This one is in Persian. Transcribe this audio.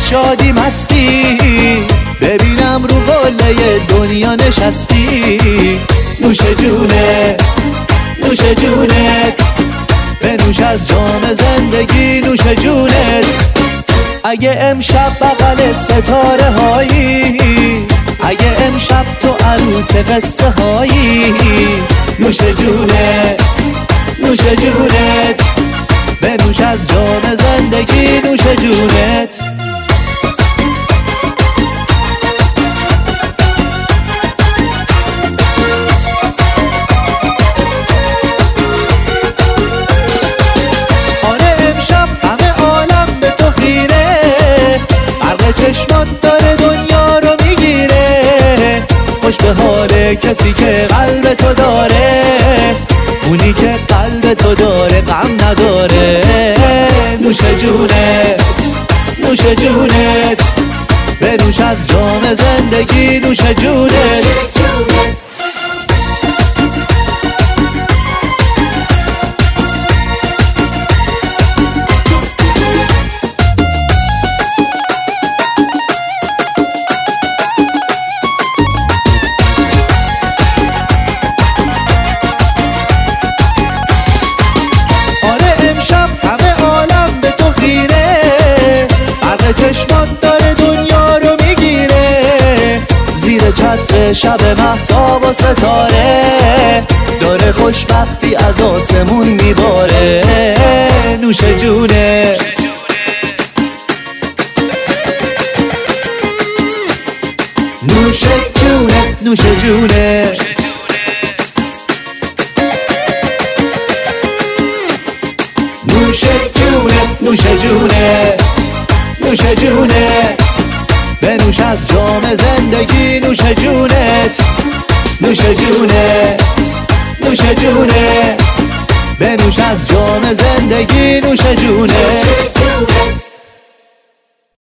از شادی مستی، ببینم رو قله دنیا نشستی. نوش جونت نوش جونت، بنوش از جام زندگی نوش جونت. اگه امشب بغل ستاره هایی، اگه امشب تو عروس قصه هایی، نوش جونت نوش جونت، بنوش از جام زندگی نوش جونت. آره امشب همه عالم به تو خیره، برق چشمات داره دنیا رو میگیره. خوش به حال کسی که قلب تو داره، اونی که قلب تو داره غم نداره. نوش جونت نوش جونت، بنوش از جام زندگی نوش جونت. چشمات داره دنیا رو میگیره، زیر چتر شب مهتاب و ستاره، داره خوشبختی از آسمون میباره. نوش جونت نوش جونت نوش جونت، نوش جونت نوش جونت نوش جونت، بنوش از جام زندگی نوش جونت. نوش جونت نوش جونت، بنوش از جام زندگی نوش جونت.